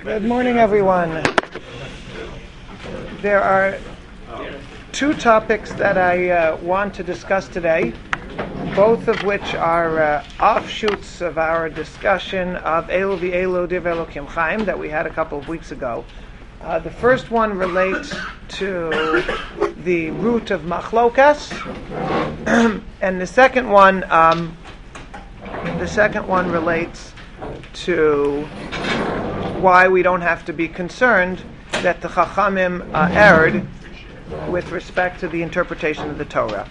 Good morning, everyone. There are two topics that I want to discuss today, both of which are offshoots of our discussion of Elu v'Elu Divrei Elokim Chaim that we had a couple of weeks ago. The first one relates to the root of machlokas, and the second one relates to why we don't have to be concerned that the Chachamim erred with respect to the interpretation of the Torah.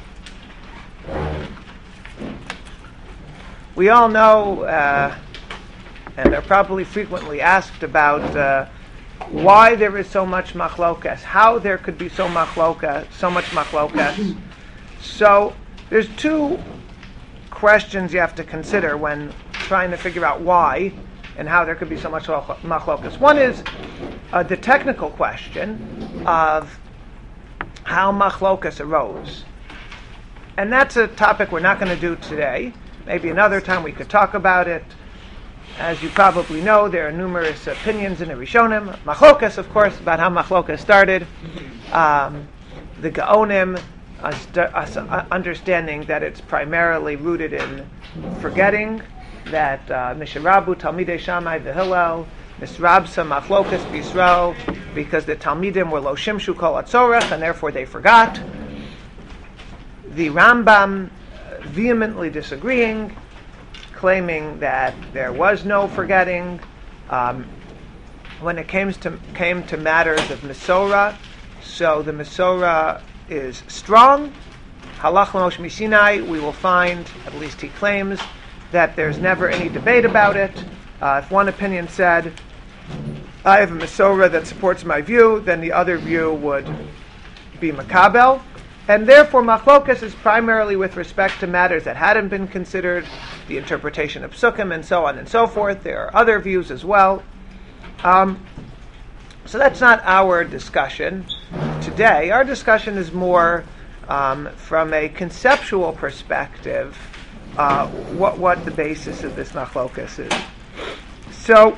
We all know, and they're probably frequently asked about why there is so much machlokas, how there could be so much machlokas. So there's two questions you have to consider when trying to figure out why and how there could be so much machlokas. One is the technical question of how machlokas arose. And that's a topic we're not going to do today. Maybe another time we could talk about it. As you probably know, there are numerous opinions in the Rishonim. Machlokas, of course, about how machlokas started. The Gaonim, understanding that it's primarily rooted in forgetting, that Misharabu Talmidei Shammai v'Hillel Misrabsa Machlokas B'Yisrael, because the Talmidim were Lo Shimshu Kol Atzorech, and therefore they forgot. The Rambam vehemently disagreeing, claiming that there was no forgetting. When it came to matters of Mesorah, so the Mesorah is strong. Halach L'Moshe Misinai, we will find, at least he claims, that there's never any debate about it. If one opinion said, I have a Mesorah that supports my view, then the other view would be Makabel. And therefore, machlokas is primarily with respect to matters that hadn't been considered, the interpretation of psukim, and so on and so forth. There are other views as well. So that's not our discussion today. Our discussion is more from a conceptual perspective, what the basis of this machlokas is. So,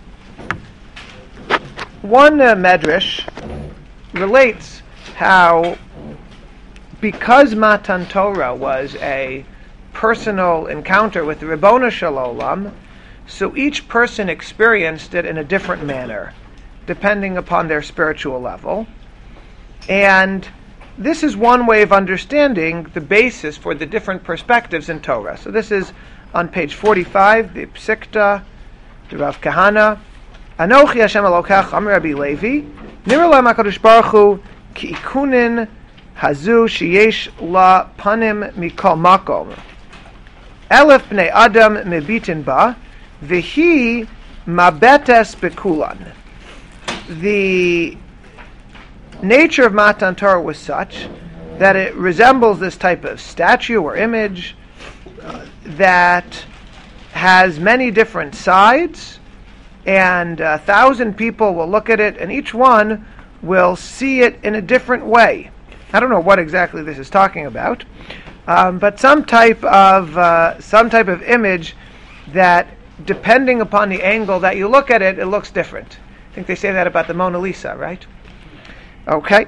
one medrash relates how, because Matan Torah was a personal encounter with the Ribono Shel Olam, so each person experienced it in a different manner, depending upon their spiritual level. And this is one way of understanding the basis for the different perspectives in Torah. So this is on page 45, the Psikta, the Rav Kahana. Anochi Hashem Elokech Amar Rabbi Levi, Nira Lam HaKadosh Baruch Hu Ki Ikunin Hazu Sheyesh La Panim Mikol Makom. Elef Bnei Adam Mebitin Ba, V'hi Mabetes Bekulan. The nature of Matan Torah was such that it resembles this type of statue or image that has many different sides, and 1,000 people will look at it, and each one will see it in a different way. I don't know what exactly this is talking about, but some type of image that, depending upon the angle that you look at it, it looks different. I think they say that about the Mona Lisa, right? Okay.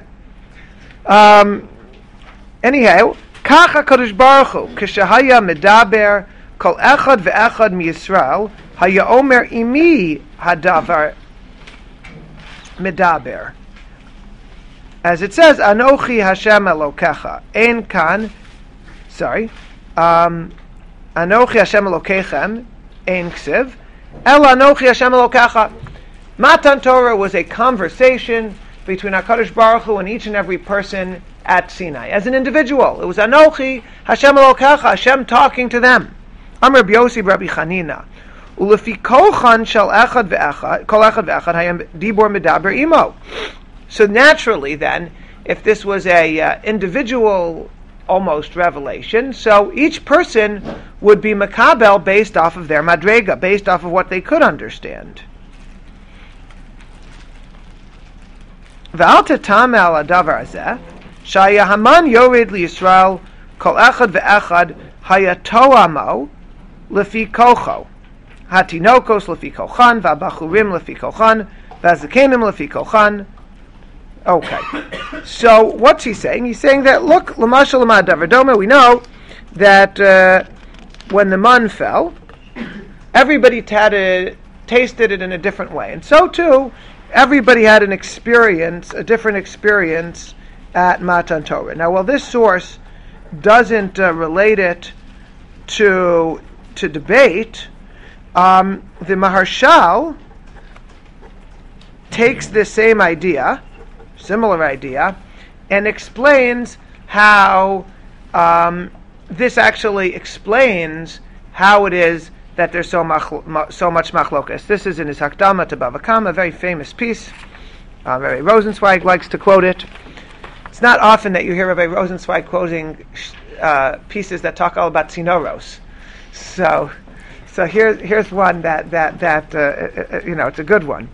Anyhow, Kach HaKadosh Baruch Hu, K'shahaya medaber kol echad ve'echad miYisrael, haya omer imi hadavar medaber. As it says, Anochi Hashem Elokecha, Ein Kan, Anochi Hashem Elokechem, Ein Ksiv, El Anochi Hashem Elokecha. Matan Torah was a conversation between HaKadosh Baruch Hu and each and every person at Sinai. As an individual, it was Anochi Hashem Elokecha, Hashem talking to them. Amar Rabbi Yossi Rabbi Chanina. Ulefi kolchan shel echad ve'echad, kol echad ve'echad hayam dibor medaber imo. So naturally then, if this was a individual almost revelation, so each person would be makabel based off of their madrega, based off of what they could understand. V'al tetameh al hadavar hazeh, shaya Haman yored liYisrael kol echad ve'echad hayatoamo lefi kocho. Hatinokos lefi kochan, v'abachurim lefi kochan, v'azakenim lefi kochan. Okay. So what's he saying? He's saying that, look, l'mashal l'mad davar doma, we know that when the man fell, everybody tasted it in a different way. And so too, everybody had a different experience at Matan Torah. Now, while this source doesn't relate it to debate, the Maharshal takes this same idea, similar idea, and explains how this actually explains how it is that there's so much machlokas. This is in his Hakdama to Bava Kama, a very famous piece. Rabbi Rosenzweig likes to quote it. It's not often that you hear Rabbi Rosenzweig quoting pieces that talk all about tzinoros. So here's one that it's a good one.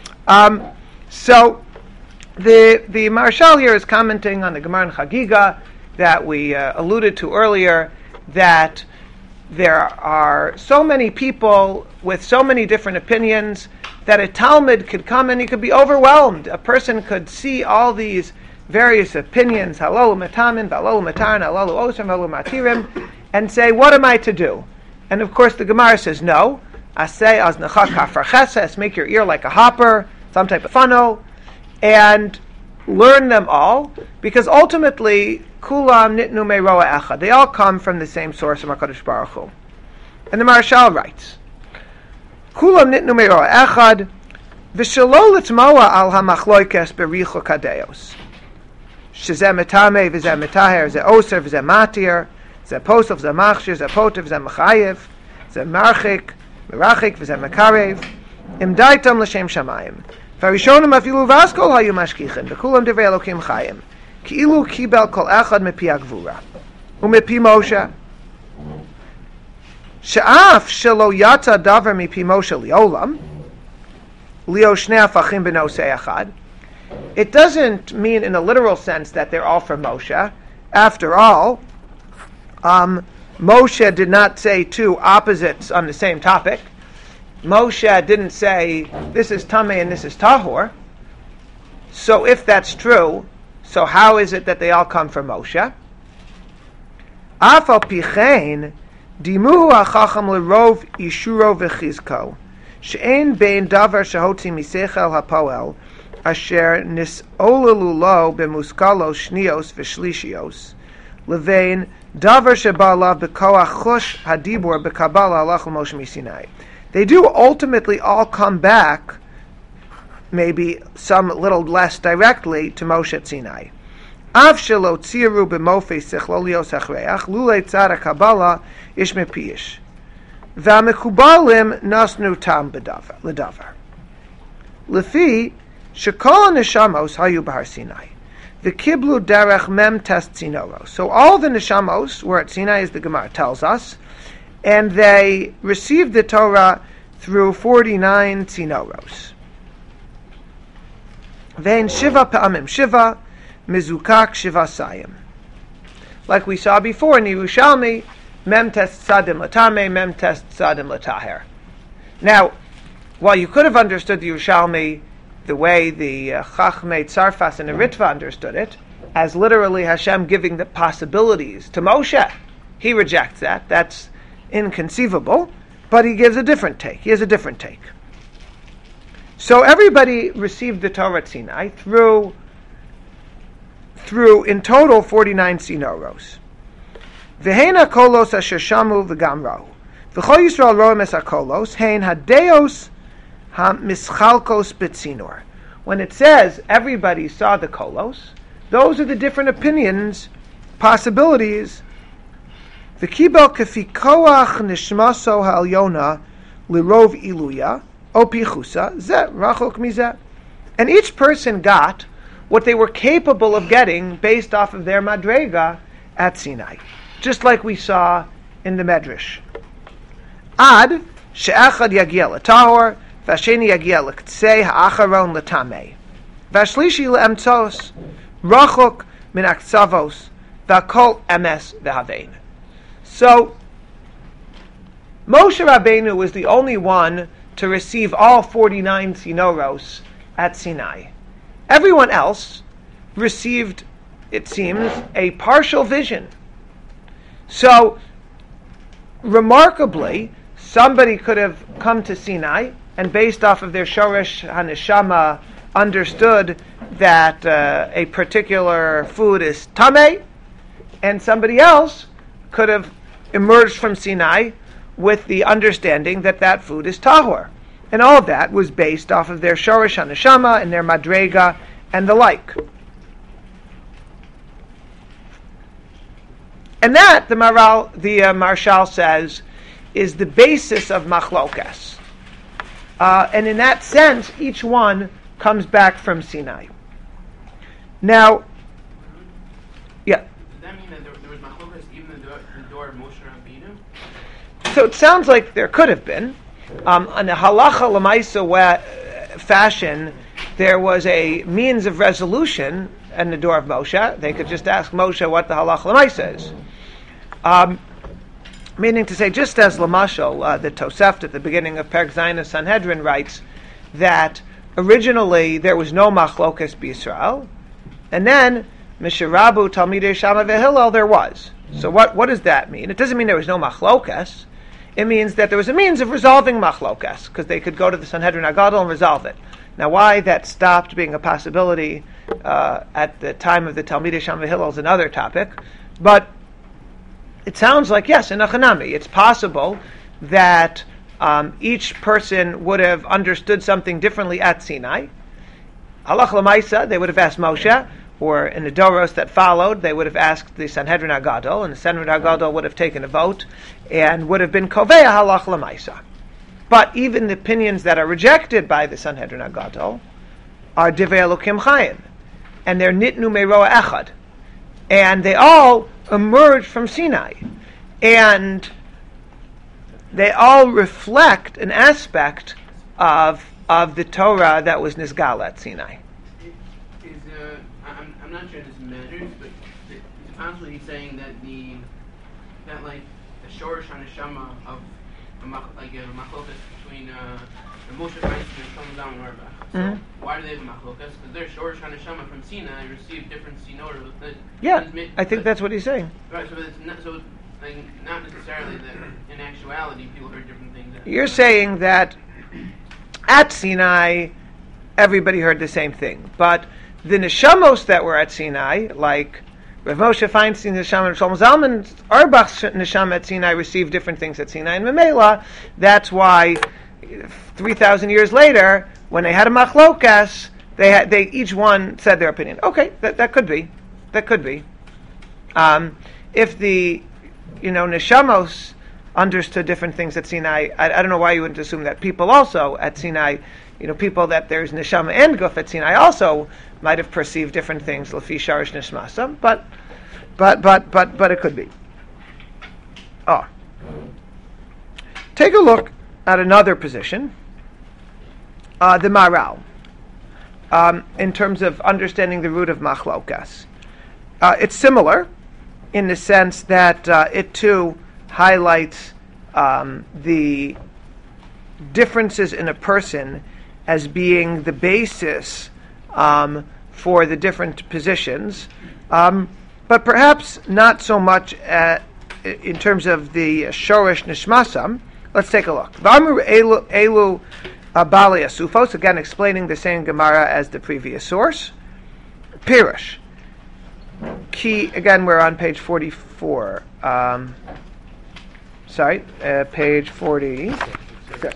So the Marshal here is commenting on the Gemara in Chagiga that we alluded to earlier, that there are so many people with so many different opinions that a Talmud could come and he could be overwhelmed. A person could see all these various opinions, halalu matamin, halalu mataran, halalu osam, halalu matirim, and say, what am I to do? And of course the Gemara says, no. Aseh aznacha kafar cheses, make your ear like a hopper, some type of funnel, and learn them all, because ultimately, kulam nitnu meroa echad. They all come from the same source of HaKadosh Baruch Hu. And the Marshal writes, kulam nitnu meroa echad, v'shelo litmoa al hamachloikes bericho kadeos. Shezeh metame, v'zeh metaher, zeh oser, v'zeh matir, zeh posov, zeh machshir, zeh potiv, zeh mechayev, zeh merachik, v'zeh mekarev, im daitam l'shem shamayim. V'arishonim afilu v'askol hayu mashkichin, v'kulam divrei Elokim chayim, ki'ilu kibel kol echad mepi agvura, u'mepi Moshe. She'af shelo yata davar mepi Moshe liolam, lio shnei afachim b'nosei echad. It doesn't mean in a literal sense that they're all from Moshe. After all, Moshe did not say two opposites on the same topic. Moshe didn't say, this is Tameh and this is Tahor. So if that's true, so how is it that they all come from Moshe? Afal pichein, dimuhu hachacham lerov ishuro v'chizko, she'en bein davar shehotzi misechel hapoel, asher nis'olelu lo b'muskalo shnios v'shlishios, levein davar sheba'alav b'koach chosh hadibur b'kabala halach l'Moshe misinai. They do ultimately all come back, maybe some little less directly, to Moshe at Sinai. Av shelo tziru b'mofei sechlolios achreach, lulei tzara kabbalah ish mepiyish. V'amekubalim nasnu tam l'davar. Lefi, shekol neshamos hayu b'har Sinai. V'kiblu derech mem tes tzinoros. So all the neshamos were at Sinai, as the Gemara tells us, and they received the Torah through 49 tzinoros. Vein shiva pa'amim shiva, mizukak shiva sayim. Like we saw before in Yerushalmi, mem test tzadim latame, mem test tzadim lataher. Now, while you could have understood the Yerushalmi the way the Chachmei Tzarfas and the Ritva understood it, as literally Hashem giving the possibilities to Moshe, he rejects that. That's inconceivable, but he gives a different take. He has a different take. So everybody received the Torah at Sinai through in total 49 sinoros. V'heina kolos asher shamu v'gamrahu. V'chol Yisrael roem es hakolos, hein hadeos ha-mischalkos b'tzinor. When it says everybody saw the kolos, those are the different opinions, possibilities. V'kibel kefi koach nishmaso ha'alyona lirov iluya o pichusa zeh rachok mizeh. And each person got what they were capable of getting based off of their madrega at Sinai, just like we saw in the Medrash. Ad she'echad yagia l'tahor, v'asheni yagia l'ktsei ha'acharon l'tamei, v'ashlishi le'emtzos rachok min aktsavos v'akol emes v'havein. So Moshe Rabbeinu was the only one to receive all 49 Sinoros at Sinai. Everyone else received, it seems, a partial vision. So, remarkably, somebody could have come to Sinai and based off of their Shoresh HaNeshama understood that a particular food is Tameh, and somebody else could have emerged from Sinai with the understanding that that food is Tahor. And all of that was based off of their Shoresh HaNeshama and their Madrega and the like. And that, the Marshal says, is the basis of machlokas. And in that sense, each one comes back from Sinai. Now, yeah. Does that mean that there was machlokas even in the door of Moshe Rabbeinu? So it sounds like there could have been. On a halacha l'maisa fashion, there was a means of resolution in the door of Moshe. They could just ask Moshe what the halacha l'maisa is. Meaning to say, just as Lamashal, the Tosefta at the beginning of Perek Zayin of Sanhedrin writes that originally there was no machlokas b'Yisrael, and then Mishirabu Talmidei Shammai v'Hillel there was. So what does that mean? It doesn't mean there was no machlokas. It means that there was a means of resolving machlokas, because they could go to the Sanhedrin Agadol and resolve it. Now, why that stopped being a possibility at the time of the Talmidei Shammai v'Hillel is another topic, but it sounds like, yes, in Achanami, it's possible that each person would have understood something differently at Sinai. Halach l'maisa, they would have asked Moshe, or in the Doros that followed, they would have asked the Sanhedrin Agadol, and the Sanhedrin Agadol would have taken a vote, and would have been Kovea halach l'maisa. But even the opinions that are rejected by the Sanhedrin Agadol are Divrei Elokim Chayim, and they're Nitnu Meroa Echad. And they all emerge from Sinai. And they all reflect an aspect of the Torah that was Nizgal at Sinai. I'm not sure this matters, but it's possibly he's saying that the Shoresh HaNeshama of a machlokas between the Moshe Feinstein and Shlomo Zalman Auerbach. So why do they have a machlokas? Because their Shoresh HaNeshama from Sinai received different sinor. Yeah, I think that's what he's saying. Right, so it's not necessarily that in actuality people heard different things. You're saying that at Sinai everybody heard the same thing, but the neshamos that were at Sinai, like Rav Moshe Feinstein neshama and Shlomo Zalman Auerbach's neshama at Sinai, received different things at Sinai and Memela. That's why 3,000 years later, when they had a machlokas, they each one said their opinion. Okay, that could be. If the neshamos understood different things at Sinai, I don't know why you wouldn't assume that people also at Sinai, people that there's neshama and guf at Sinai also might have perceived different things, lefi sharish nishmasam, but it could be. Take a look at another position, the Maral, in terms of understanding the root of machlokas. It's similar in the sense that it too highlights the differences in a person as being the basis for the different positions, but perhaps not so much in terms of the Shoresh Nishmasam. Let's take a look. V'amru elu Bali Asufos, again explaining the same Gemara as the previous source. Pirush. Key, again we're on page 44. Page 46.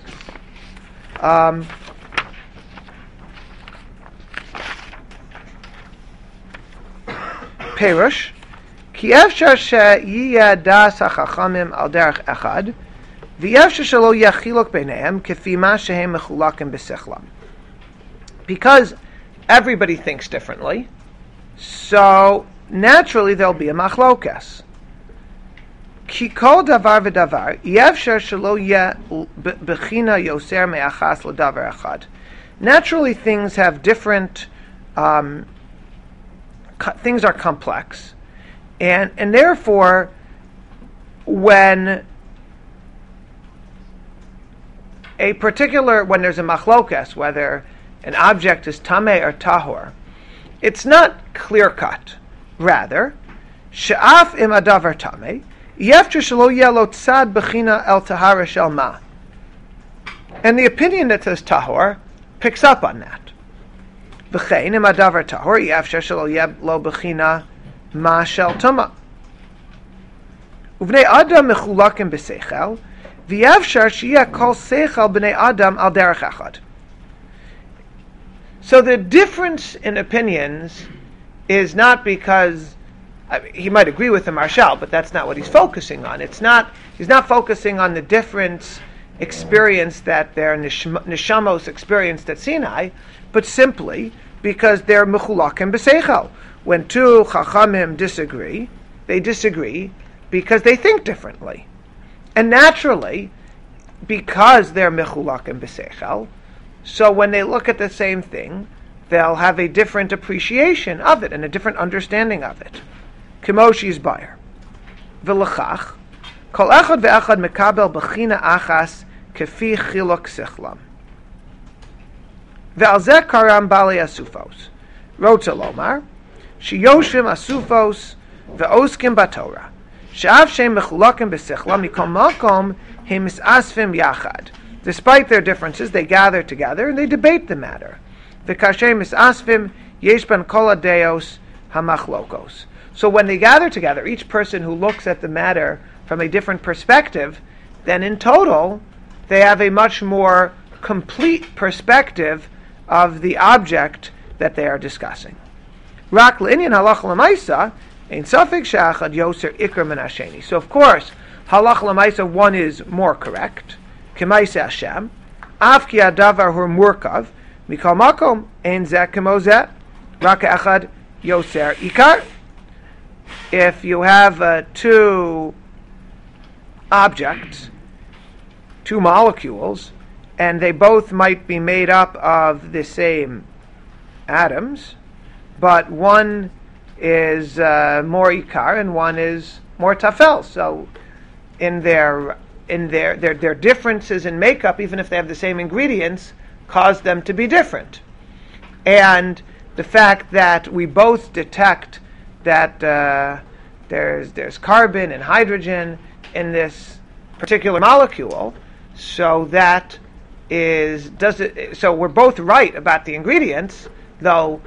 Perush, ki efshar she'yiyeh das hachachamim al derech echad, v'efshar shelo yeh chiluk beinehem kefi ma shehem mechulakim b'sichlam. Because everybody thinks differently, so naturally there'll be a machlokas. Ki kol davar v'davar yefshar shelo yeh bechina yoser me'achas l'davar echad. Naturally, things have different. Things are complex, and therefore, when when there's a machlokas, whether an object is tameh or tahor, it's not clear-cut. Rather, she'af im adavar tameh, yefter shelo yeh lo tzad bechina el tahara shel ma. And the opinion that says tahor picks up on that. V'chein im adavar tahor, yefter shelo yeh lo bechina ma shel tuma. Uvnei adam mechulakim b'seichel, v'yefter sheyeh kol seichel b'nei adam al derech echad. So the difference in opinions is not because he might agree with the Marshal, but that's not what he's focusing on. He's not focusing on the difference experience that their neshamos experienced at Sinai, but simply because they're mechulakim b'seichel. When two chachamim disagree, they disagree because they think differently, and naturally, because they're mechulakim b'seichel. So when they look at the same thing, they'll have a different appreciation of it and a different understanding of it. Kimoshi's Bayer. V'lechach, kol echad ve'echad mekabel b'china achas kefi chilok sichlam. Ve'al zeh karam bali asufos. Rotza lomar, sheyoshvim asufos ve'oskim batorah. She'av shem mechulakim b'sichlam mikol makom hem misasvim yachad. Despite their differences, they gather together and they debate the matter. V'kashem misasvim yesh ben kol hadeos hamachlokos. So when they gather together, each person who looks at the matter from a different perspective, then in total, they have a much more complete perspective of the object that they are discussing. Rak l'inyan halach l'maisa, ein safek she'achad yoser ikar min hasheni. So of course, halach l'maisa, one is more correct. K'maisa Hashem, af ki adavar hu murkav, mikol makom ein zeh k'mo zeh, rak echad yoser ikar. If you have two objects, two molecules, and they both might be made up of the same atoms, but one is more ikar and one is more tafel. So in their differences in makeup, even if they have the same ingredients, cause them to be different. And the fact that we both detect that there's carbon and hydrogen in this particular molecule, so that so we're both right about the ingredients, though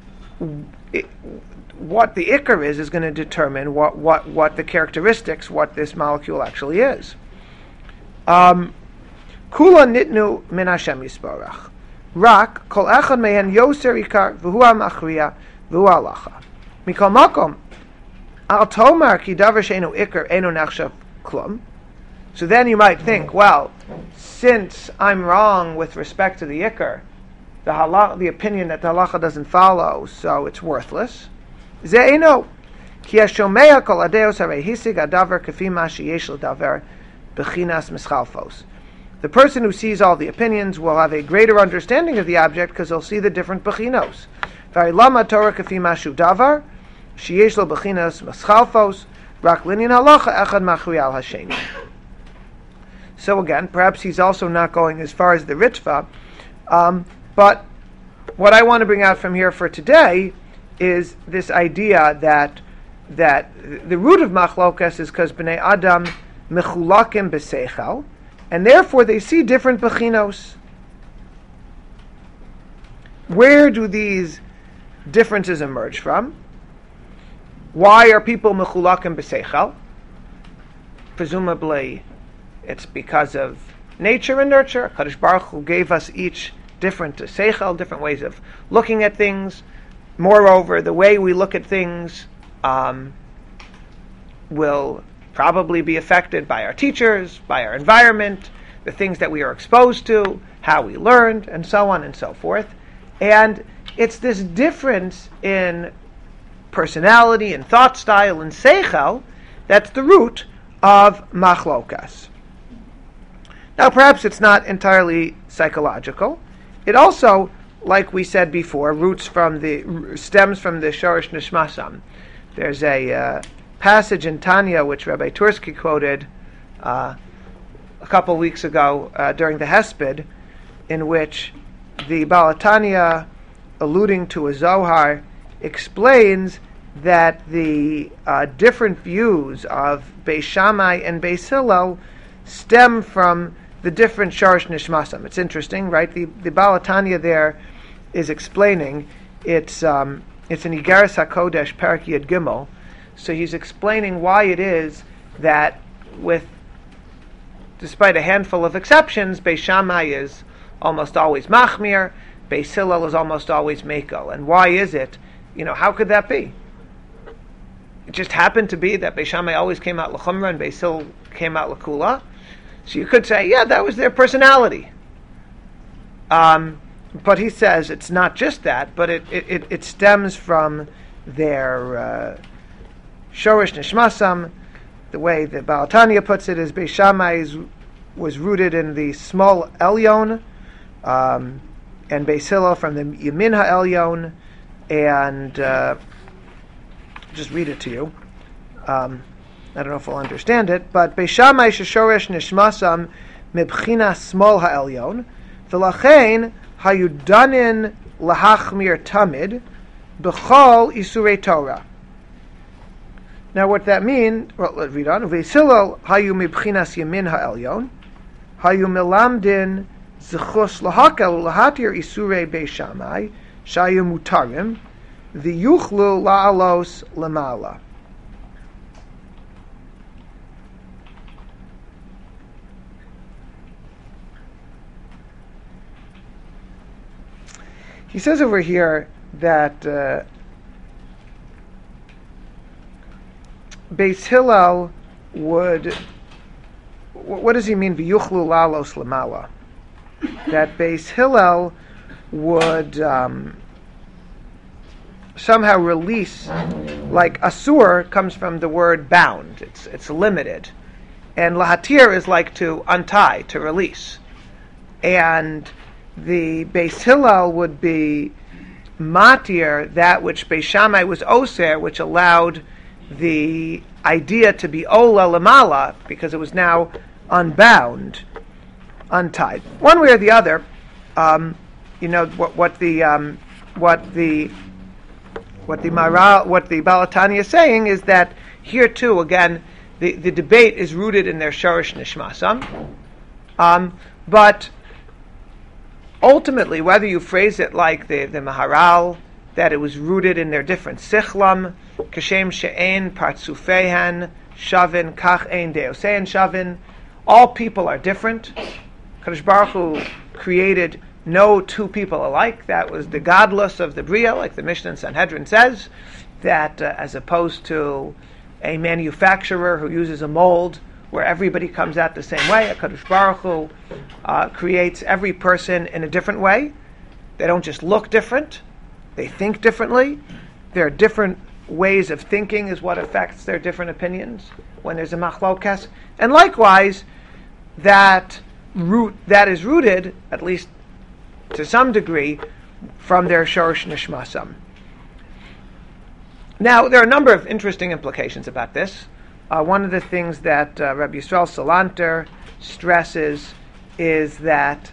what the ikar is going to determine what the characteristics, what this molecule actually is. Kula nitnu min Hashem yisborach. Rak kol echad mehen yoser ikar v'hu ha'machriya v'hu ha'alacha. Mikol makom al tomar ki davar she'enu ikar enu nechshav klum. So then you might think, well, since I'm wrong with respect to the ikar, the opinion that the halacha doesn't follow, so it's worthless. Ze'eno ki hashomea kol adeos harei hisig adavar kafi ma sheyesh l'davar b'chinas mischalfos. The person who sees all the opinions will have a greater understanding of the object because he'll see the different bechinos. V'aylama Torah kafi mashu davar sheyesh lo b'chinas mischalfos rak linyan halacha echad machri al hasheni. So again, perhaps he's also not going as far as the Ritva, but what I want to bring out from here for today is this idea that the root of machlokas is because b'nei adam mechulakim b'seichel, and therefore they see different bechinos. Where do these differences emerge from? Why are people mechulakim b'seichel? Presumably, it's because of nature and nurture. Kadosh Baruch Hu gave us each different seichel, different ways of looking at things. Moreover, the way we look at things will probably be affected by our teachers, by our environment, the things that we are exposed to, how we learned, and so on and so forth. And it's this difference in personality and thought style and seichel that's the root of machlokas. Now, perhaps it's not entirely psychological. It also, like we said before, stems from the Shorish Nishmasam. There's a passage in Tanya which Rabbi Tursky quoted a a couple weeks ago during the Hesped, in which the Baal HaTanya, alluding to a Zohar, explains that the different views of Beis Shammai and Beis Hillel stem from the different Sharash Nishmasam. It's interesting, right? The Baal HaTanya there is explaining, it's in Igeres HaKodesh, Perek Yud Gimel, so he's explaining why it is that despite a handful of exceptions, Beis Shammai is almost always Machmir, Beis Hillel is almost always Mekel. And why is it? How could that be? It just happened to be that Beis Shammai always came out L'chumra and Beis Hillel came out L'kula. So you could say, yeah, that was their personality. But he says it's not just that, but it stems from their Shorish Nishmasam. The way the Baal HaTanya puts it is Beis Shammai was rooted in the small Elyon, and Beis Hillel from the Yamin HaElyon, and just read it to you. I don't know if I'll understand it, but Beis Shammai sheshoresh nishmasam mibchina small ha'elyon, v'lachein hayudanin lahachmir tamid b'chol isurei Torah. Now, what that means? Well, let's read on. Beis Hillel hayu mibchinas yamin ha'elyon, hayu melamdin zechus lahakel lahatir isurei Beis Shammai shayu mutarim v'yuchlu la'alos lamala. He says over here that Beis Hillel would. What does he mean? V'yuchlu lalos lamala. That Beis Hillel would somehow release, like asur comes from the word bound. It's limited, and lahatir is like to untie, to release, and the Beis Hillel would be matir, that which Beis Shammai was oser, which allowed the idea to be ola lamala, because it was now unbound, untied. One way or the other, what the Baal HaTanya is saying is that here too, again, the debate is rooted in their Shorish Nishmasam, but ultimately, whether you phrase it like the Maharal, that it was rooted in their different sichlam, kashem she'en partzufeihan shavin kach ein deosein shavin, all people are different. Kadosh Baruch Hu created no two people alike. That was the godless of the Bria, like the Mishnah in Sanhedrin says, that as opposed to a manufacturer who uses a mold where everybody comes out the same way, HaKadosh Baruch Hu creates every person in a different way. They don't just look different, they think differently. There are different ways of thinking is what affects their different opinions when there's a machlokas. And likewise, that is rooted, at least to some degree, from their Shorish Nishmasam. Now, there are a number of interesting implications about this. One of the things that Rabbi Yisrael Salanter stresses is that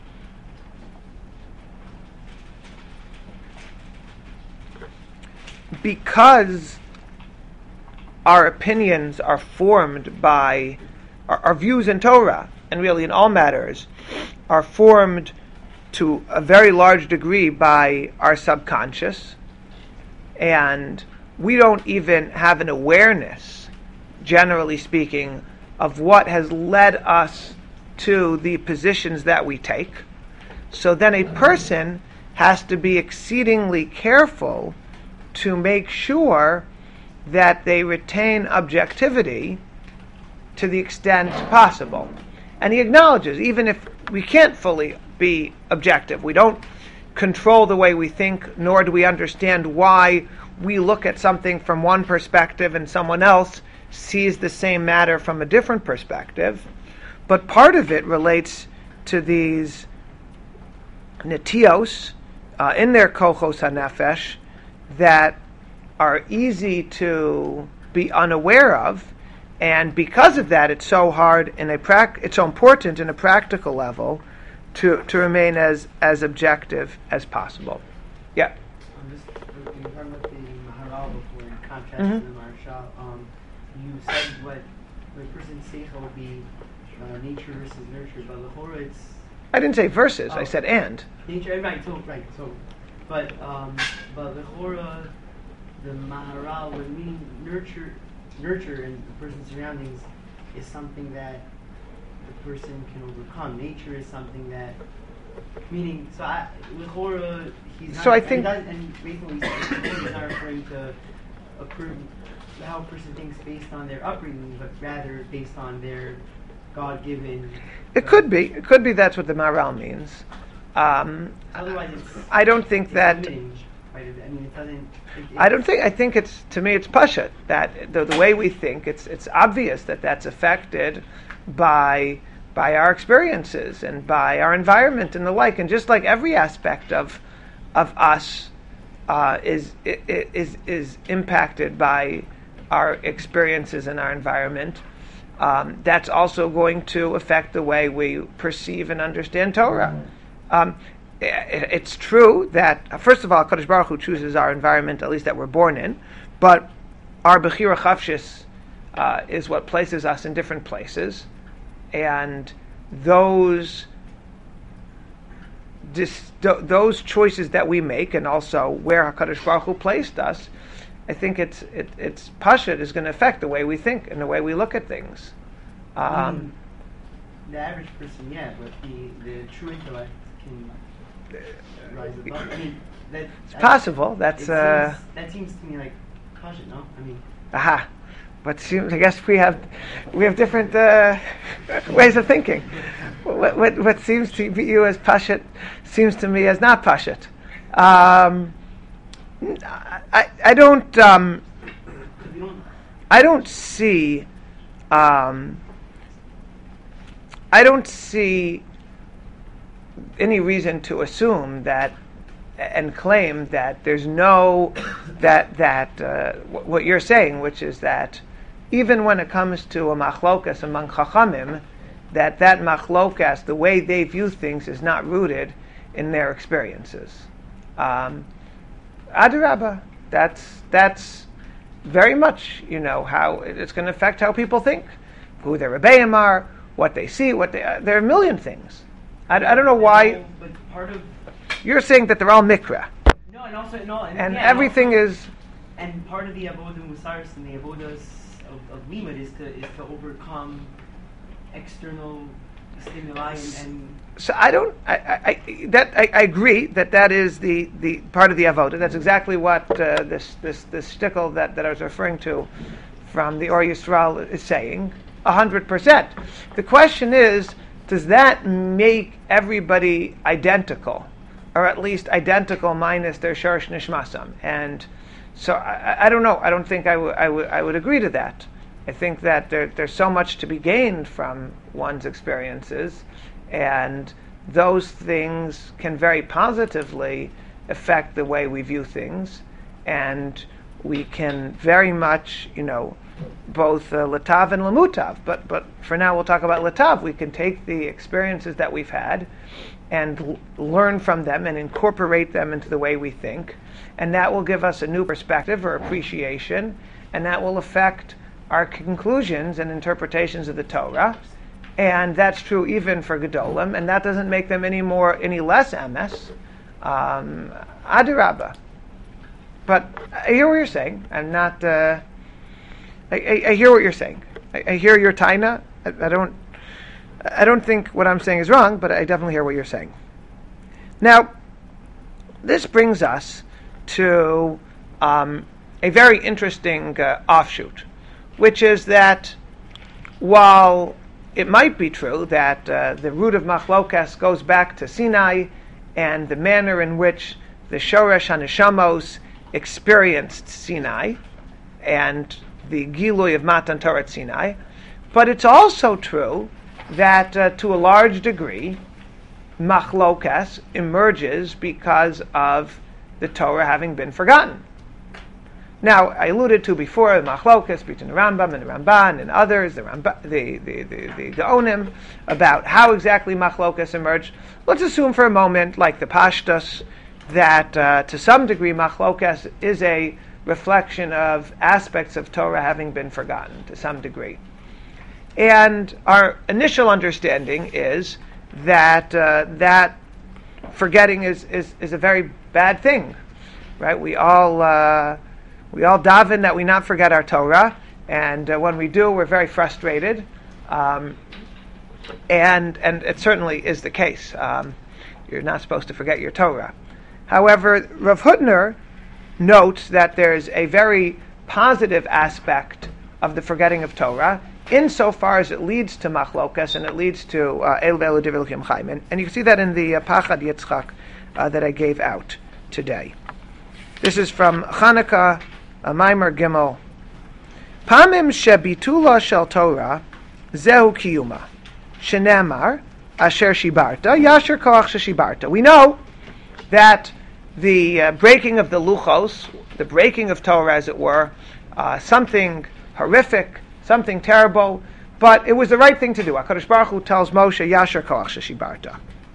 because our opinions are formed by our views in Torah, and really in all matters, are formed to a very large degree by our subconscious, and we don't even have an awareness, generally speaking, of what has led us to the positions that we take. So then a person has to be exceedingly careful to make sure that they retain objectivity to the extent possible. And he acknowledges, even if we can't fully be objective, we don't control the way we think, nor do we understand why we look at something from one perspective and someone else sees the same matter from a different perspective. But part of it relates to these netios in their kochos hanefesh that are easy to be unaware of, And because of that, it's so hard it's so important in a practical level to remain as objective as possible. Yeah. Just in talking about the Maharal before, in contrast to the Maharshal, you said what the person's seichel would be nature versus nurture, but l'chora it's. I didn't say versus. I said and. Nature, right. So, but l'chora, the Maharal would mean nurture in the person's surroundings is something that the person can overcome. Nature is something that, meaning, l'chora, he's not. So I think, and basically, he's not referring to how a person thinks based on their upbringing, but rather based on their God-given. It could be that's what the Maharal means. Otherwise, I don't think that. Limiting, right? I mean, it doesn't. I think it's, to me, it's pashut that the way we think, it's obvious that that's affected by our experiences and by our environment and the like, and just like every aspect of us is impacted by our experiences and our environment. That's also going to affect the way we perceive and understand Torah. It's true that, first of all, Kadosh Baruch Hu chooses our environment, at least that we're born in, but our Bechira Chavshis is what places us in different places, and those choices that we make, and also where HaKadosh Baruch Hu placed us, I think it's pashut is going to affect the way we think and the way we look at things. The average person, yeah, but the true intellect can rise above. I mean, it's possible. That seems to me like pashut, no? I mean. Aha. But I guess we have different ways of thinking. What seems to you as pashut seems to me as not pashut. I don't see any reason to assume that and claim that there's no what you're saying, which is that even when it comes to a machlokas among chachamim, that machlokas, the way they view things, is not rooted in their experiences. Adarabba, that's very much, how it's going to affect how people think, who their rebbeim are, what they see, there are a million things. I don't know why. But part of you're saying that they're all mikra. No, and also and everything is. And part of the avodah musaris and the avodas of limud is to overcome external stimuli and. So I agree that is the part of the avodah. That's exactly what this shtickle that I was referring to from the Or Yisrael is saying. 100%. The question is, does that make everybody identical, or at least identical minus their shorish nishmasam? And so I don't know. I don't think I would agree to that. I think that there's so much to be gained from one's experiences, and those things can very positively affect the way we view things, and we can very much, both latav and lamutav. But for now, we'll talk about latav. We can take the experiences that we've had and learn from them and incorporate them into the way we think, and that will give us a new perspective or appreciation, and that will affect our conclusions and interpretations of the Torah. And that's true even for Gedolim, and that doesn't make them any less emes. Adarabba. But I hear what you're saying. I'm not. I hear what you're saying. I hear your taina. I don't think what I'm saying is wrong, but I definitely hear what you're saying. Now, this brings us to a very interesting offshoot, which is that while it might be true that the root of machlokas goes back to Sinai and the manner in which the shoresh haneshamos experienced Sinai and the gilui of Matan Torah at Sinai, but it's also true that to a large degree machlokas emerges because of the Torah having been forgotten. Now, I alluded to before the machlokas between the Rambam and the Ramban and others, the Gaonim, about how exactly machlokas emerged. Let's assume for a moment, like the Pashtus, that to some degree machlokas is a reflection of aspects of Torah having been forgotten to some degree. And our initial understanding is that that forgetting is a very bad thing, right? We all daven that we not forget our Torah, and when we do, we're very frustrated. And it certainly is the case. You're not supposed to forget your Torah. However, Rav Hutner notes that there's a very positive aspect of the forgetting of Torah, insofar as it leads to machlokas and it leads to El Ve'elu Divrei Elokim Chaim. And you can see that in the Pachad Yitzchak that I gave out today. This is from Chanukah, Maimer Gimel. Pamim shebitula shel Torah zehu kiyuma shenemar asher shibarta yasher koach sheshibarta. We know that the breaking of the luchos, the breaking of Torah, as it were, something horrific, something terrible, but it was the right thing to do. HaKadosh Baruch Hu tells Moshe, Yasher koach sheshibarta.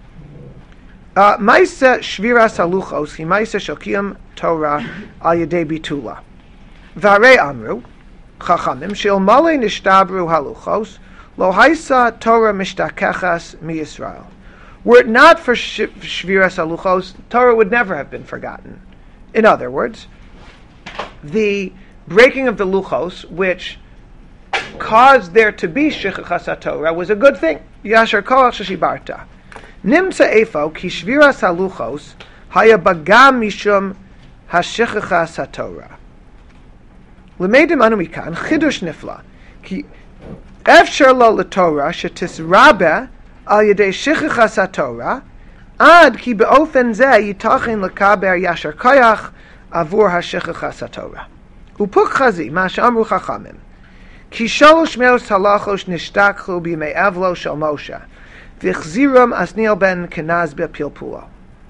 Ma'aseh shviras haluchos hi ma'aseh shel kiyum Torah al yedei bitula. V'harei amru, chachamim, she'ilmale nishtabru haluchos, lo haisa Torah mishtakechas miYisrael. Were it not for shviras haluchos, Torah would never have been forgotten. In other words, the breaking of the luchos, which caused there to be shichachas HaTorah, was a good thing. Yasher koach sheshibarta. Nimtza efo ki shviras haluchos haya bagam mishum hashichachas HaTorah. L'meidim anu mikan chidush nifla ki efsher lo l'Torah shetisrabe al yedei shichachas HaTorah ad ki beofen zeh yitachin lekaber yasher koach avur hashichachas HaTorah. Upuk chazi ma she'amru chachamim ki shalosh meos halachos nishtakchu b'yimei avlo shel Moshe v'chziram Asniel ben Kenaz bepilpulo.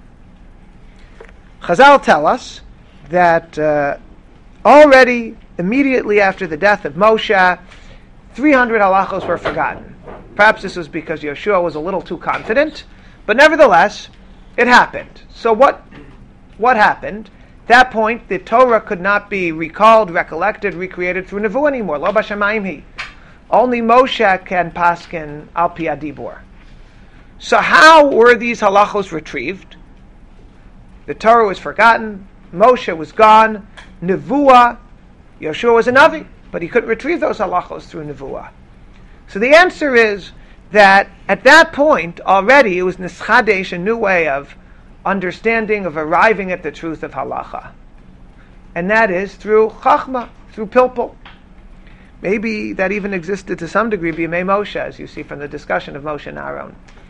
Chazal tell us that already immediately after the death of Moshe, 300 halachos were forgotten. Perhaps this was because Yeshua was a little too confident, but nevertheless, it happened. So what happened? At that point, the Torah could not be recalled, recollected, recreated through Nevuah anymore. Lo b'shamayim hi. Only Moshe can paskin al pi adibur. So how were these halachos retrieved? The Torah was forgotten, Moshe was gone, Nevuah, Yeshua was a Navi, but he couldn't retrieve those halachos through Nevuah. So the answer is that at that point already it was nischadesh, a new way of understanding, of arriving at the truth of halacha. And that is through chachma, through pilpul. Maybe that even existed to some degree b'yemei Moshe, as you see from the discussion of Moshe and Aaron.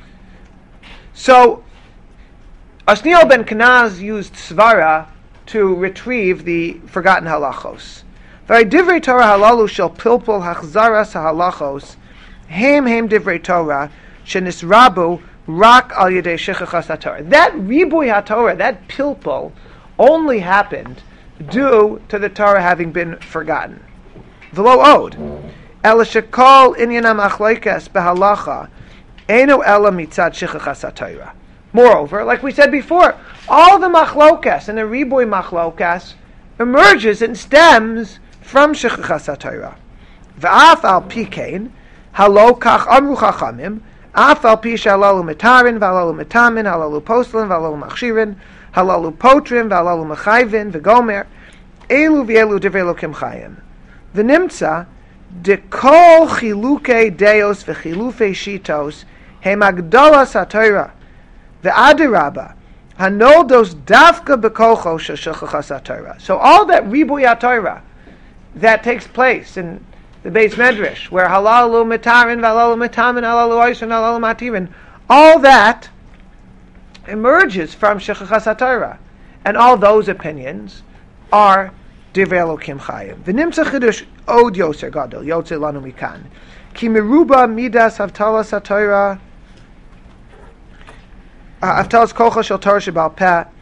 So Asniel ben Kenaz used svara to retrieve the forgotten halachos. V'divrei Torah halalu shel pilpul hachzaras halachos hem divrei Torah shenisrabu rak al yedei shichachas HaTorah. That ribui HaTorah, that pilpul, only happened due to the Torah having been forgotten. V'lo od el shekol inyanam achloikes behalacha eno ela mitzad shichachas HaTorah. Moreover, like we said before, all the machlokas and the ribui machlokas emerges and stems from shichachas HaTorah. V'af al pikein halo kach amru chachamim af al pi shalalu mitarin v'alalu mitamin halalu postlin v'alalu machshirin halalu potrin v'alalu mechayvin v'gomer elu v'elu divrei Elokim Chaim v'nimtza dekol chilukei deos v'chilufei shitos hem agdolas HaTorah v'adirabba hanoldos dafka bekocho shel shichachas HaTorah. So all that ribui HaTorah that takes place in the Beis Medrash, where halalu mitarin, halalu mitamin, halalu oisin, halalu matirin, all that emerges from shichachas HaTorah, and all those opinions are divrei Elokim Chaim. V'nimtza chidush od yoser gadol yotze lanu mikan ki meruba midas havtalas HaTorah havtalas kocha shel Torah shebal peh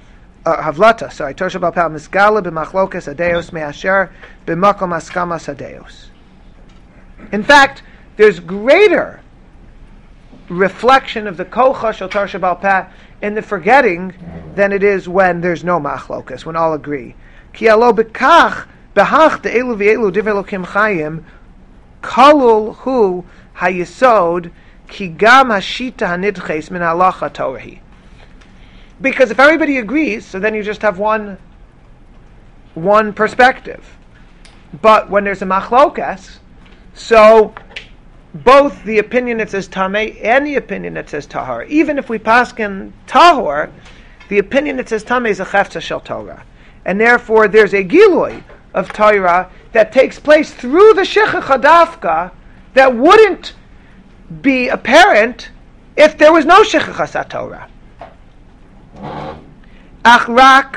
Havlata, sorry, Torah Sheba'al Peh Misgala b'machlokas adeos me'asher b'makom askamas adeos. In fact, there's greater reflection of the kocha shel Torah Sheba'al Peh in the forgetting than it is when there's no machlokas, when all agree. Ki alo b'kach behach de'elu v'elu divrei Elokim chayim kalul hu hayesod ki gam hashita hanidches min halacha torahi. Because if everybody agrees, so then you just have one perspective. But when there's a machlokas, so both the opinion that says tamei and the opinion that says tahor, even if we paskin tahor, the opinion that says tamei is a chefza shel Torah, and therefore there's a gilui of Torah that takes place through the shechicha dafka that wouldn't be apparent if there was no shechicha Torah. Achrak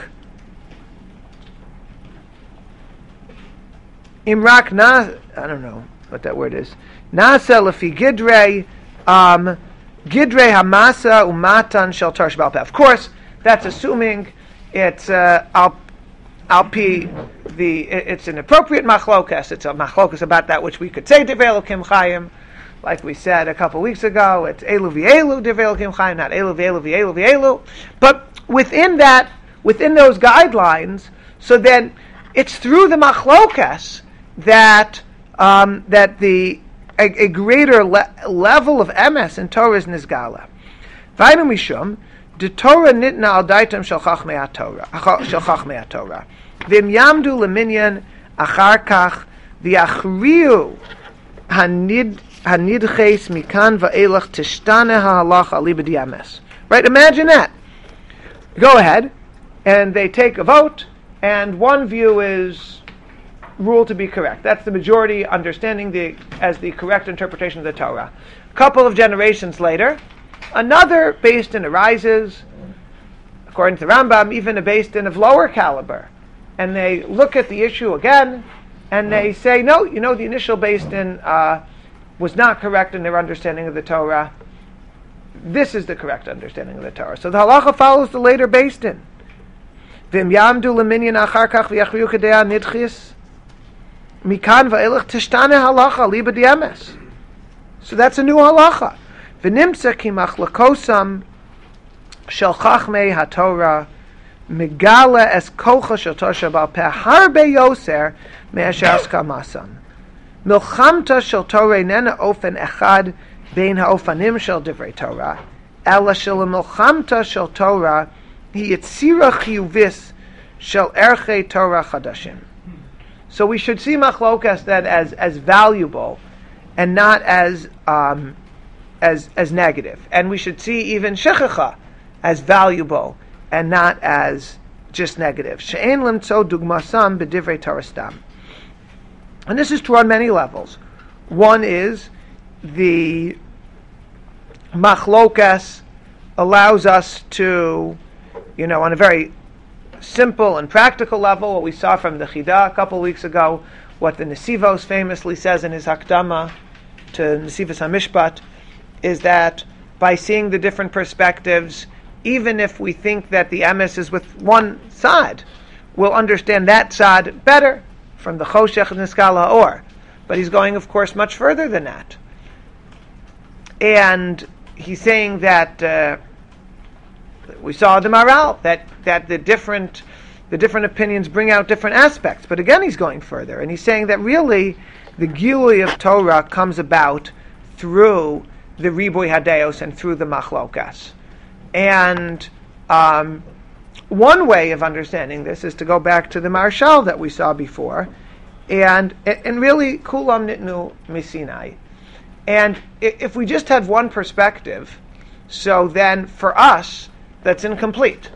imrak na, I don't know what that word is. Nasa lefi gidrei gidrei hamasa umatan shel Torah Sheba'al Peh. Of course, that's assuming it's it's an appropriate machlokas. It's a machlokas about that which we could say divrei Elokim chayim, like we said a couple weeks ago. It's elu v'elu divrei Elokim chayim, not elu v'elu v'elu v'elu. But within those guidelines, so then it's through the machlokas that a greater level of emes in Torah is nizgala. Vaynu mishum de Torah nitna al daitam shel chachmei haTorah v'im yamdu leminyan achar kach v'yachriu hanidches mikan va'elach tishtane ha'halacha ali b'di emes. Right? Imagine that. Go ahead, and they take a vote, and one view is ruled to be correct. That's the majority understanding as the correct interpretation of the Torah. A couple of generations later, another Beis Din arises, according to the Rambam, even a Beis Din of lower caliber, and they look at the issue again, and they say, no, the initial Beis Din was not correct in their understanding of the Torah. This is the correct understanding of the Torah. So the halacha follows the later Beis Din. V'im yamdu leminyan achar kach v'yachriu kedei nidchis mikan va'elach tishtane halacha li b'di emes. So that's a new halacha. V'nimtza ki machlokosam shel chachmei haTorah megala es kocha shel Torah Sheba'al Peh harbe yoser me'asher askamasam. Milchamta shel Torah nena ofen echad bein ha'ofanim shel divrei Torah, ela shel milchamta shel Torah hi yitzira chiyuvis shel erchei Torah chadashim. So we should see machlokas then as valuable and not as negative, and we should see even shechicha as valuable and not as just negative. She'en limtzo dugmasam b'divrei Torah stam. And this is true on many levels. One is the machlokas allows us to, on a very simple and practical level, what we saw from the Chida a couple weeks ago, what the Nesivos famously says in his Hakdama to Nesivos HaMishpat, is that by seeing the different perspectives, even if we think that the emes is with one side, we'll understand that side better from the Choshech and the Skala Ha'or. But he's going, of course, much further than that. And he's saying that we saw the Maral, that the different opinions bring out different aspects. But again, he's going further, and he's saying that really the Gilui of Torah comes about through the Riboy Hadeos and through the Machlokas. And one way of understanding this is to go back to the Marshal that we saw before, and really Kulam Nitnu Misinai. And if we just have one perspective, so then for us, that's incomplete.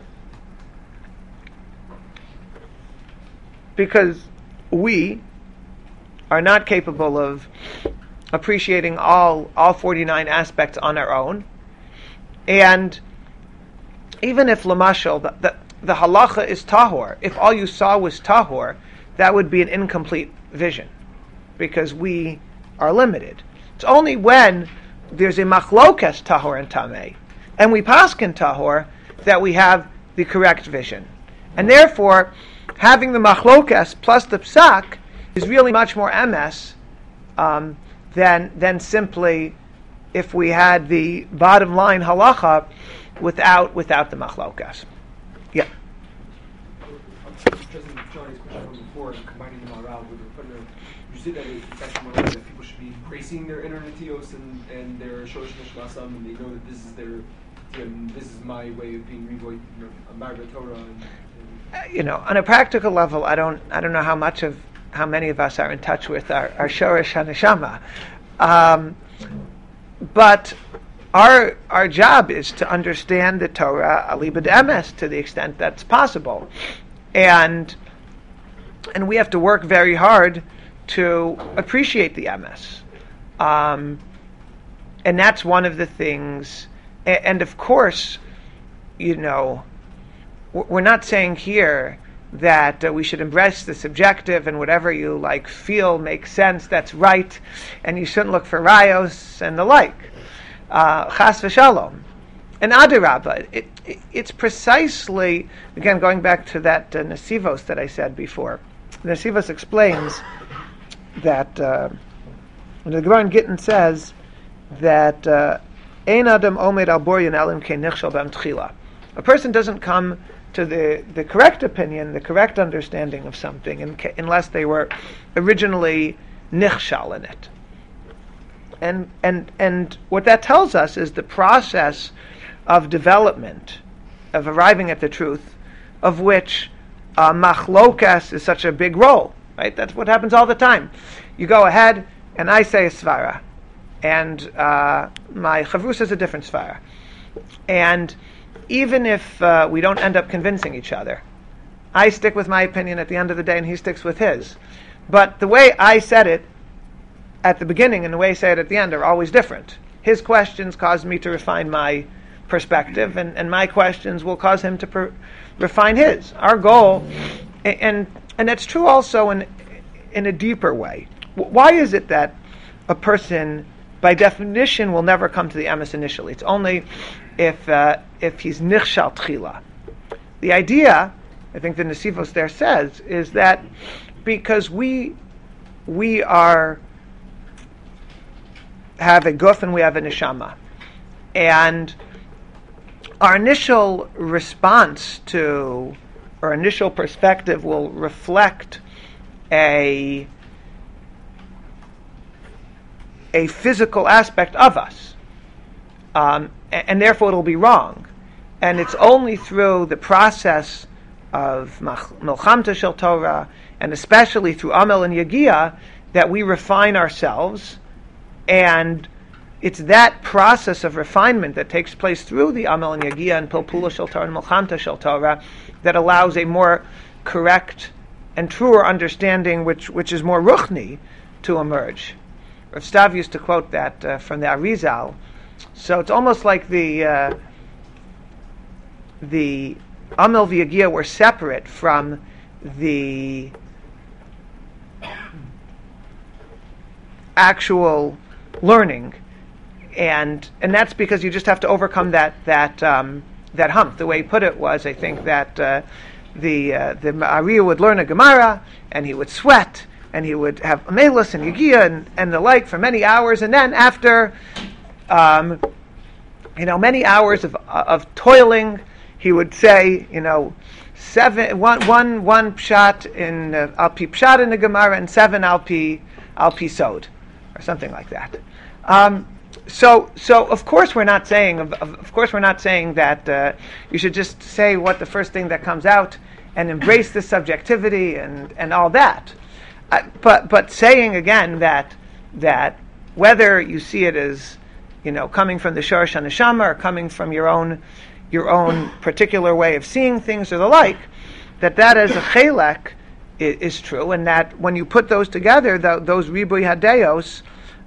Because we are not capable of appreciating all 49 aspects on our own. And even if Lamashal, the halacha is tahor, if all you saw was tahor, that would be an incomplete vision, because we are limited. It's only when there's a machlokas tahor and tamei, and we paskin tahor, that we have the correct vision. And therefore, having the machlokas plus the psak is really much more emes than simply if we had the bottom line halacha without the machlokas. Yeah. Addressing Johnny's question from before, combining the Maharal with the Footnote, you said that it's actually more like that people should be embracing their inner netios and their shosh neshmasam, and they know that this is their, this is my way of being revoid, a Margaret Torah. On a practical level, I don't know how many of us are in touch with our Shoresh HaNeshama. But our job is to understand the Torah alibad emes to the extent that's possible, and we have to work very hard to appreciate the emes, and that's one of the things. And of course, we're not saying here that we should embrace the subjective and whatever you feel makes sense, that's right, and you shouldn't look for rayos and the like. Chas v'shalom. And adarabba, it's precisely, again, going back to that Nesivos that I said before. Nesivos explains that when the Gemara in Gittin says that ein adam omed al boryan elim kein nichshal b'am tchila. A person doesn't come to the correct opinion, the correct understanding of something, unless they were originally nichshal in it. And what that tells us is the process of development, of arriving at the truth, of which machlokas is such a big role, right? That's what happens all the time. You go ahead, and I say a svara, and my chavrus is a different svara. And even if we don't end up convincing each other, I stick with my opinion at the end of the day, and he sticks with his. But the way I said it at the beginning and the way I say it at the end are always different. His questions cause me to refine my perspective, and my questions will cause him to refine his. Our goal, and that's true also in a deeper way. Why is it that a person, by definition, will never come to the emes initially? It's only if he's nichshal tchila. The idea, I think the Nesivos there says, is that because we have a guf and we have a neshama, and our initial response to, or initial perspective will reflect a physical aspect of us, and therefore it'll be wrong. And it's only through the process of milchamta shel Torah, and especially through Amel and Yagia, that we refine ourselves. And it's that process of refinement that takes place through the Amel and Yagia and Pilpula shel Torah and milchamta shel Torah that allows a more correct and truer understanding, which is more ruchni, to emerge. Rav Stav used to quote that from the Arizal. So it's almost like the Amel v'Yagia were separate from the actual learning, and that's because you just have to overcome that hump. The way he put it was, I think, that the Ariya would learn a Gemara and he would sweat and he would have Amelus and Yagia and the like for many hours, and then after many hours of toiling, he would say, one pshat in al pi pshat in the Gemara and 7 al pi sod, or something like that. So of course we're not saying that you should just say what the first thing that comes out and embrace the subjectivity and all that. But saying again that whether you see it as coming from the Shoresh HaNeshama or coming from your own particular way of seeing things or the like, that as a chelek is true, and that when you put those together, those ribuy hadeos,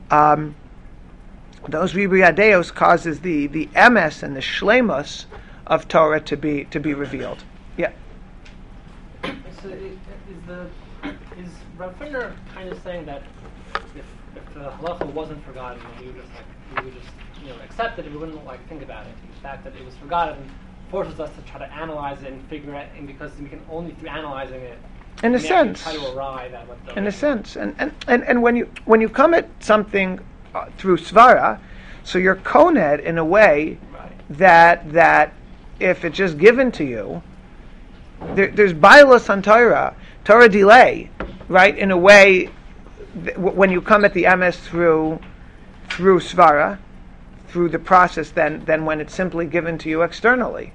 causes the emes and the shlemus of Torah to be revealed. Yeah. So is Rav Finder kind of saying that if the halacha wasn't forgotten, then we would just accept it, and we wouldn't think about it. The fact that it was forgotten forces us to try to analyze it and figure it, and because we can only through analyzing it, In a we actually sense. try to arrive at what the In a sense, and when you come at something through svara, so you're koned in a way that if it's just given to you, there's bialas on Torah delay, right? In a way, when you come at the emes through svara, through the process, than when it's simply given to you externally.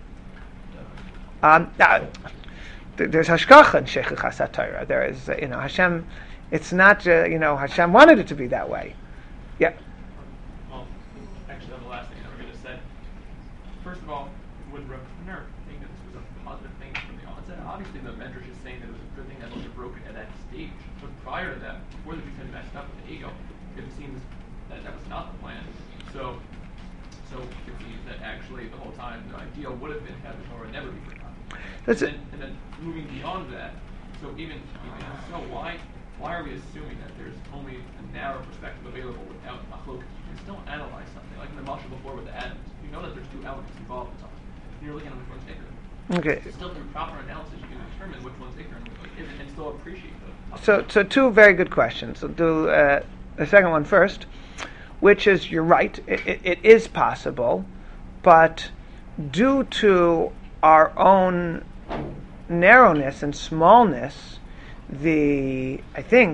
There's hashkacha in sheikhachas HaTorah. There is, Hashem. It's not, Hashem wanted it to be that way. Yeah. Well, actually, on the last thing that we're going to say, first of all, would Rav Hutner think that this was a positive thing from the onset? Obviously, the Medrash is saying that it was a good thing that was broken at that stage. But prior to that, before the became messed up with the ego, it seems that was not the plan. So it seems that actually the whole time the ideal would have been to have the Torah never be forgotten. And then moving beyond that, so even so, why are we assuming that there's only a narrow perspective available without machlokas? You can still analyze something, like in the mashal before with the atoms. You know that there's two elements involved in something. You're looking at which one's ignorant. Okay. So still through proper analysis, you can determine which one's ignorant and still appreciate them. So two very good questions. I'll do the second one first, which is, you're right, it is possible, but due to our own narrowness and smallness, the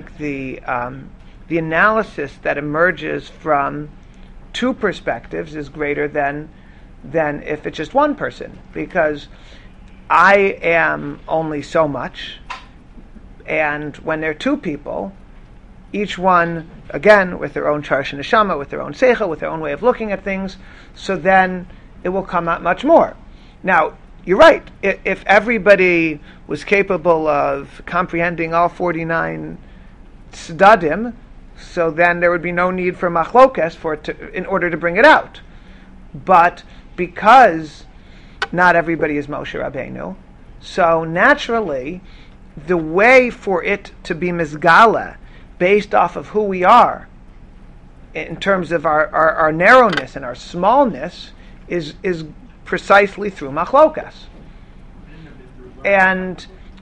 analysis that emerges from two perspectives is greater than if it's just one person, because I am only so much, and when there are two people, each one, again, with their own charsh and neshama, with their own seichel, with their own way of looking at things, so then it will come out much more. Now, you're right. If everybody was capable of comprehending all 49 tzdadim, so then there would be no need for machlokas in order to bring it out. But because not everybody is Moshe Rabbeinu, so naturally, the way for it to be mizgala, based off of who we are, in terms of our narrowness and our smallness, is precisely through machlokas. And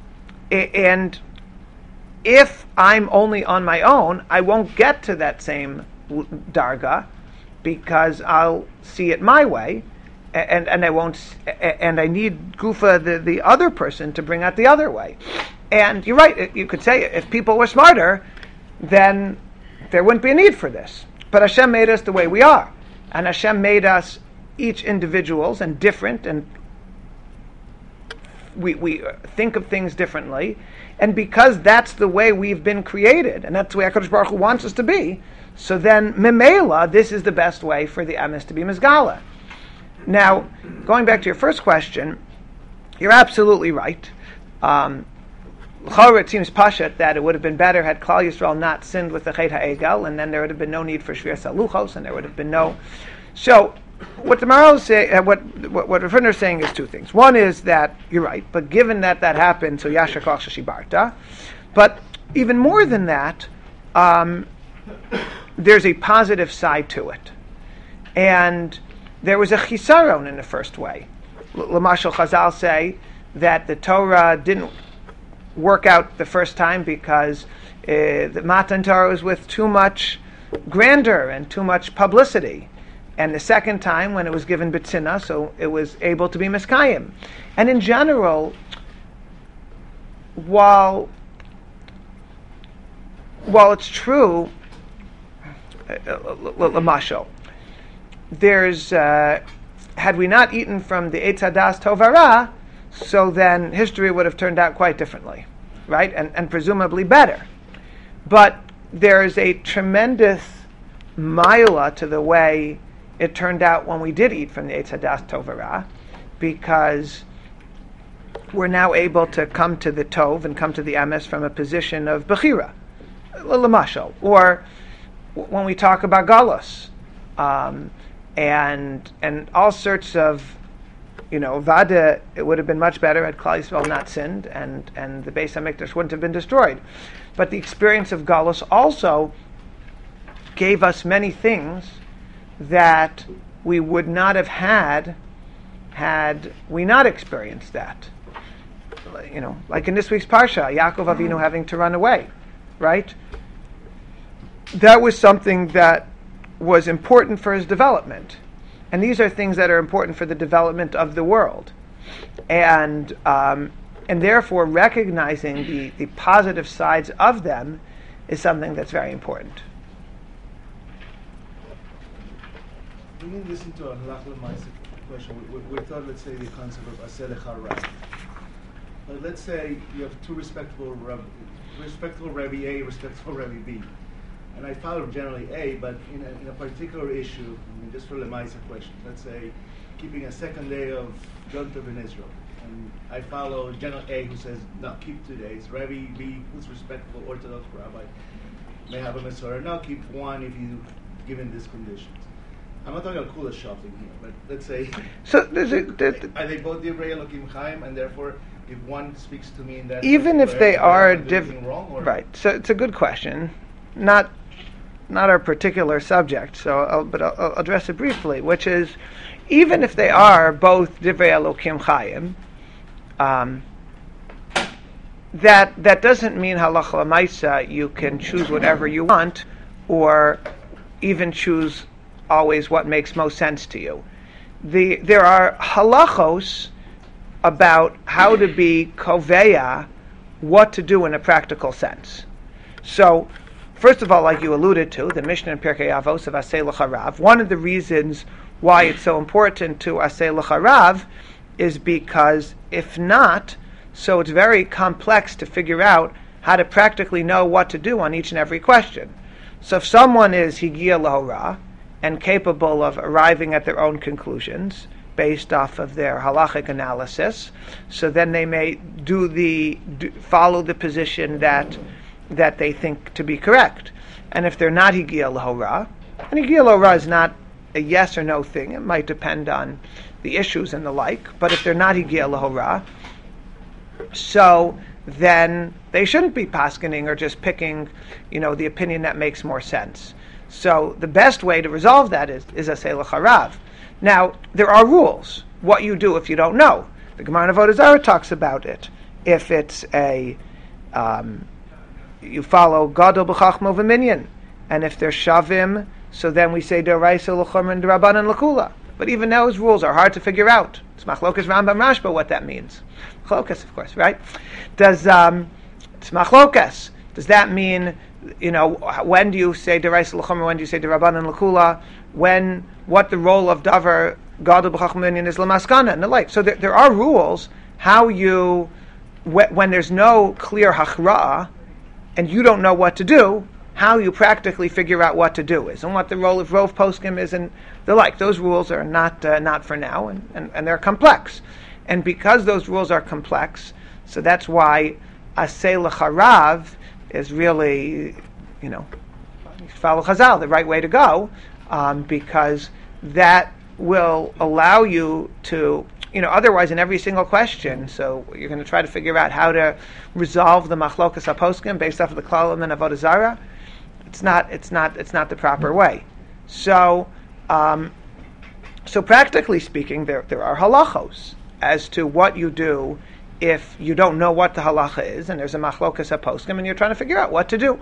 if I'm only on my own, I won't get to that same darga, because I'll see it my way, and I won't, and I need Gufa, the other person, to bring out the other way. And you're right. You could say if people were smarter, then there wouldn't be a need for this. But Hashem made us the way we are, and Hashem made us each individuals and different, and we think of things differently, and because that's the way we've been created, and that's the way HaKadosh Baruch Hu wants us to be, so then Memela, this is the best way for the emes to be Mizgala. Now, going back to your first question, you're absolutely right. It seems pashat that it would have been better had Klal Yisrael not sinned with the Chet HaEgel, and then there would have been no need for Shvir Saluchos, and there would have been no... So, what the Maharal say, what Rav Hutner is saying is two things. One is that you're right, but given that happened, so Yasher Koch Sheshibarta. But even more than that, there's a positive side to it, and there was a chisaron in the first way. Lamashal Chazal say that the Torah didn't work out the first time because the Matan Torah was with too much grandeur and too much publicity. And the second time, when it was given B'tzina, so it was able to be Miskayim. And in general, while it's true, Lamashal, there's, had we not eaten from the Eitz Hadas Tovara, so then history would have turned out quite differently, right? And presumably better. But there is a tremendous maila to the way it turned out when we did eat from the Eitz Hadas Tovara, because we're now able to come to the Tov and come to the Emes from a position of Bechira, Lamashal, or when we talk about Galus, and all sorts of, Vada, it would have been much better had Klal Yisrael not sinned, and the Beis HaMikdash wouldn't have been destroyed. But the experience of Galus also gave us many things that we would not have had had we not experienced that? Like in this week's Parsha, Yaakov Avinu having to run away, right? That was something that was important for his development. And these are things that are important for the development of the world. And therefore recognizing the positive sides of them is something that's very important. Bringing this into a halakha l'maaseh question, we thought, let's say, the concept of aseh lecha rav. But let's say you have two respectable Rabbi A, respectable Rabbi B. And I follow generally A, but in a particular issue, just for l'maaseh question, let's say keeping a second day of Yom Tov in Israel. And I follow General A, who says, no, keep 2 days. Rabbi B, who's respectable Orthodox rabbi, may have a Masorah. No, keep one if you given these conditions. I'm not talking about kula shopping here, but let's say, so are they both Divrei Elokim Chaim, and therefore, if one speaks to me in that, even if they are wrong, or? Right? So it's a good question, not our particular subject. So, I'll address it briefly, which is, even if they are both Divrei Elokim Chaim, that doesn't mean halacha l'maaseh you can choose whatever you want, or even choose always what makes most sense to you. There are halachos about how to be koveya, what to do in a practical sense. So, first of all, like you alluded to, the Mishnah in Pirkei Avos of Aseh Lecha Rav, one of the reasons why it's so important to Aseh Lecha Rav is because if not, so it's very complex to figure out how to practically know what to do on each and every question. So if someone is Higia Lahora and capable of arriving at their own conclusions based off of their halachic analysis, so then they may follow the position that they think to be correct. And if they're not Higia Lahora, and Higia Lahora is not a yes or no thing, it might depend on the issues and the like, but if they're not Higia Lahora, so then they shouldn't be paskening or just picking, the opinion that makes more sense. So the best way to resolve that is Aseh Lecha Rav. Now, there are rules. What you do if you don't know. The Gemara in Avodah Zarah talks about it. If it's you follow Gadol b'chachmo v'minyan, and if they're shavim, so then we say D'oraisa l'chumra and D'rabbanan l'kula. But even those rules are hard to figure out. It's machlokas Rambam Rashba what that means. Machlokas, of course, right? It's machlokas. Does that mean, when do you say D'oraisa l'chumra, when do you say D'rabbanan l'kula, what the role of davar Gadol b'chachmo v'minyan is l'maskana and the like. So there are rules how you, when there's no clear hachra'ah, and you don't know what to do, how you practically figure out what to do is, and what the role of Rov Poskim is, and the like. Those rules are not for now, and they're complex. And because those rules are complex, so that's why Aseh Lecha Rav is really, follow Chazal, the right way to go, because that will allow you to, otherwise in every single question, so you're going to try to figure out how to resolve the machlokas haposkim based off of the klalim and avodah zarah. It's not the proper way. So practically speaking, there are halachos as to what you do if you don't know what the halacha is, and there's a machlokas haposkim, and you're trying to figure out what to do.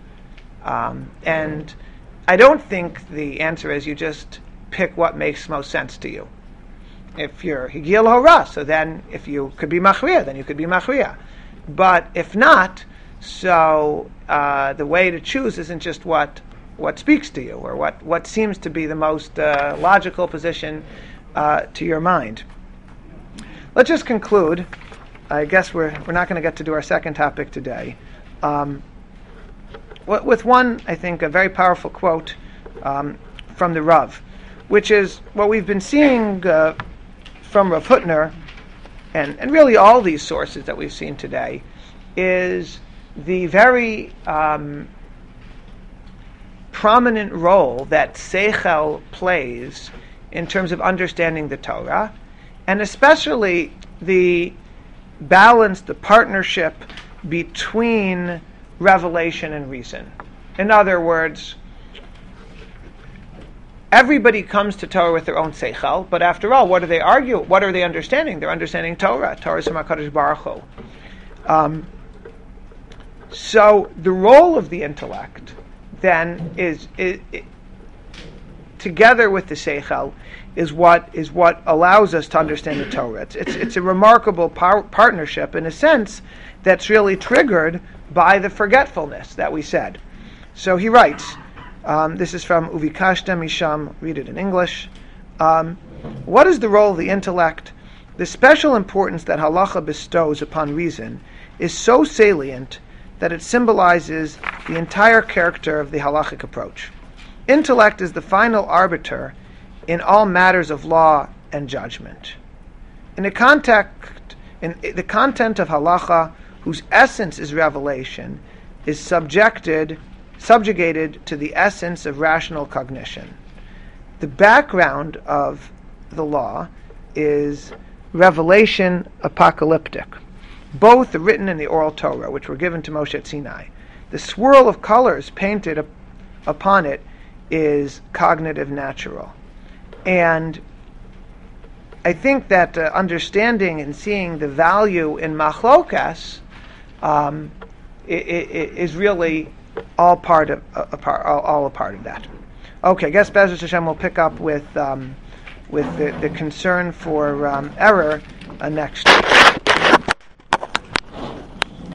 And I don't think the answer is you just pick what makes most sense to you. If you're Higia Lahora, so then if you could be Machriya, then you could be Machriya. But if not, so the way to choose isn't just what speaks to you, or what seems to be the most logical position to your mind. Let's just conclude. I guess we're not going to get to do our second topic today. With one, I think, a very powerful quote from the Rav, which is what we've been seeing from Rav Hutner, and really all these sources that we've seen today, is the very prominent role that Seichel plays in terms of understanding the Torah, and especially the balance, the partnership between revelation and reason. In other words, everybody comes to Torah with their own seichel, but after all, what do they argue? What are they understanding? They're understanding Torah. Torah is from HaKadosh Baruch Hu. So the role of the intellect then is together with the seichel is what allows us to understand the Torah. It's a remarkable partnership in a sense that's really triggered by the forgetfulness that we said. So he writes, this is from Uvikashta Misham, read it in English. What is the role of the intellect? The special importance that halacha bestows upon reason is so salient that it symbolizes the entire character of the halachic approach. Intellect is the final arbiter in all matters of law and judgment. In the content of halacha, whose essence is revelation, is subjugated to the essence of rational cognition. The background of the law is revelation apocalyptic. Both the written and the oral Torah, which were given to Moshe at Sinai. The swirl of colors painted upon it is cognitive natural. And I think that understanding and seeing the value in machlokas is really all a part of that. Okay, I guess Be'ezus Hashem will pick up with the concern for error next week.